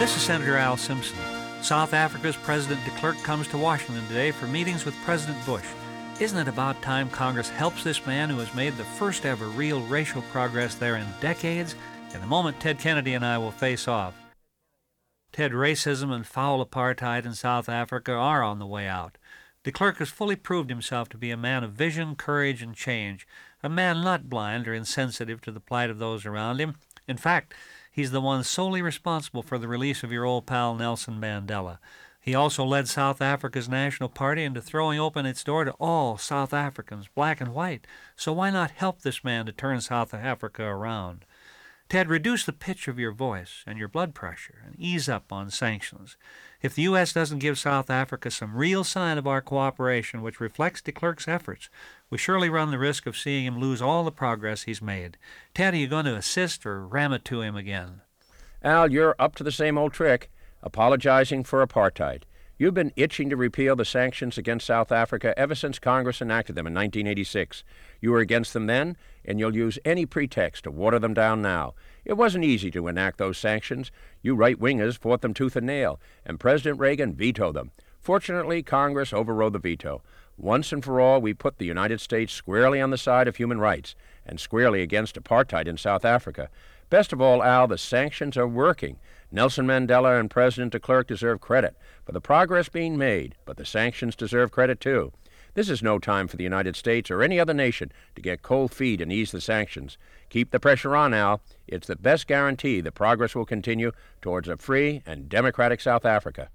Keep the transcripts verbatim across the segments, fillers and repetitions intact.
This is Senator Al Simpson. South Africa's President de Klerk comes to Washington today for meetings with President Bush. Isn't it about time Congress helps this man who has made the first ever real racial progress there in decades? In a moment, Ted Kennedy and I will face off. Ted, racism and foul apartheid in South Africa are on the way out. De Klerk has fully proved himself to be a man of vision, courage, and change, a man not blind or insensitive to the plight of those around him. In fact, he's the one solely responsible for the release of your old pal Nelson Mandela. He also led South Africa's National Party into throwing open its door to all South Africans, black and white. So why not help this man to turn South Africa around? Ted, reduce the pitch of your voice and your blood pressure and ease up on sanctions. If the U S doesn't give South Africa some real sign of our cooperation which reflects de Klerk's efforts, we surely run the risk of seeing him lose all the progress he's made. Ted, are you going to assist or ram it to him again? Al, you're up to the same old trick, apologizing for apartheid. You've been itching to repeal the sanctions against South Africa ever since Congress enacted them in nineteen eighty-six. You were against them then, and you'll use any pretext to water them down now. It wasn't easy to enact those sanctions. You right-wingers fought them tooth and nail, and President Reagan vetoed them. Fortunately, Congress overrode the veto. Once and for all, we put the United States squarely on the side of human rights and squarely against apartheid in South Africa. Best of all, Al, the sanctions are working. Nelson Mandela and President de Klerk deserve credit for the progress being made, but the sanctions deserve credit too. This is no time for the United States or any other nation to get cold feet and ease the sanctions. Keep the pressure on, Al. It's the best guarantee that progress will continue towards a free and democratic South Africa.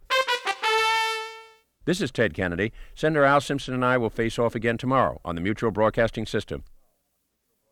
This is Ted Kennedy. Senator Al Simpson and I will face off again tomorrow on the Mutual Broadcasting System.